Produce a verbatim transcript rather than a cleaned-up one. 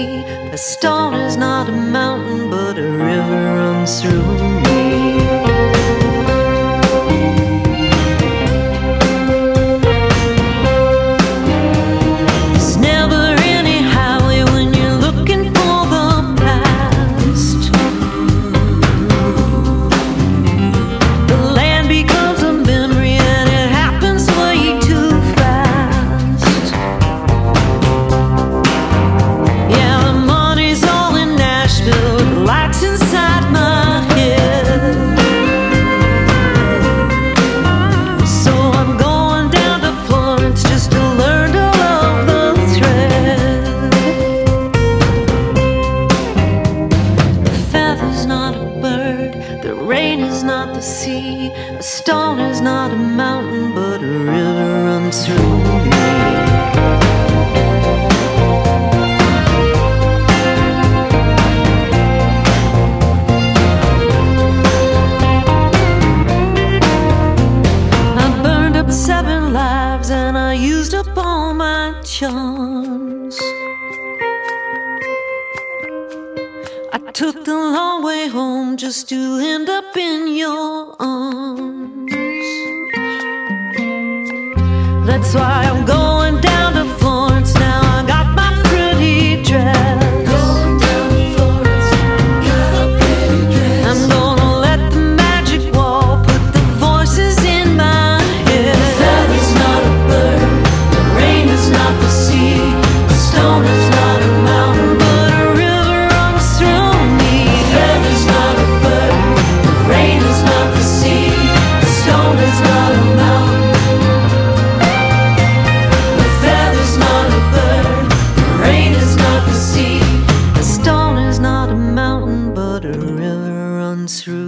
sea. A stone is not a mountain, but a river runs through me. There's never any highway when you're looking for the past. The land becomes a memory and it happens way too fast. Yeah, the money's all in Nashville, the lights inside my head. So I'm going down to Florence just to learn to love the thread. The feather's not a bird, the rain is not the sea. A stone is not a mountain, but a river runs through me. I burned up seven lives and I used up all my charms. I took the long way home just to end up in your arms. That's why I'm going down to Florence now. I got my pretty dress. Going down to Florence, got a pretty dress. I'm gonna let the magic wall put the voices in my head. The feather's not a bird, the rain is not the sea. A stone is not a mountain, but a river runs through me. The feather's not a bird, the rain is not the sea. A stone is not a mountain. The feather's not a bird, the rain is not the sea. A stone is not a mountain, but a river runs through